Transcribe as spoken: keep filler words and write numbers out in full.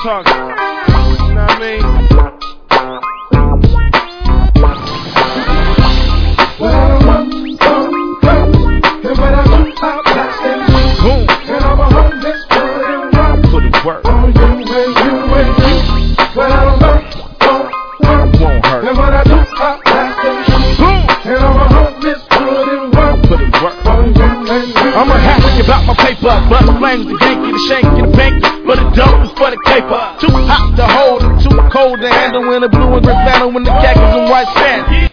talking. You know what I mean? When I run, run, run, and when I run, I blast them. Boom. And I'm a homeless girl and run. Put it work. Oh, you and you and you. When I run, run, run, Won't hurt. and when I do, I blast them. Boom. And I'm a homeless girl and run. Put it work. Oh, you and you. I'm unhappy about my paper, but the flames, the ganky, the shanky, the banky, but the dope is for the caper. Too hot to hold and too cold to handle when the blue and green flannel when the khakis and white sand.